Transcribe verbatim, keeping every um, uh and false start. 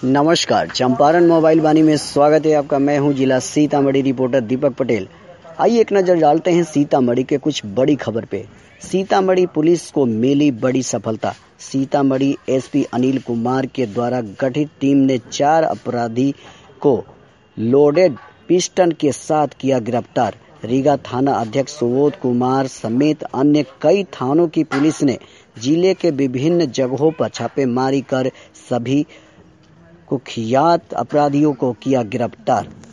नमस्कार, चंपारण मोबाइल वाणी में स्वागत है आपका। मैं हूं जिला सीतामढ़ी रिपोर्टर दीपक पटेल। आइए एक नजर डालते हैं सीतामढ़ी के कुछ बड़ी खबर पे। सीतामढ़ी पुलिस को मिली बड़ी सफलता। सीतामढ़ी एसपी अनिल कुमार के द्वारा गठित टीम ने चार अपराधी को लोडेड पिस्टन के साथ किया गिरफ्तार। रीगा थाना अध्यक्ष सुबोध कुमार समेत अन्य कई थानों की पुलिस ने जिले के विभिन्न जगहों पर छापेमारी कर सभी कुख्यात अपराधियों को किया गिरफ्तार।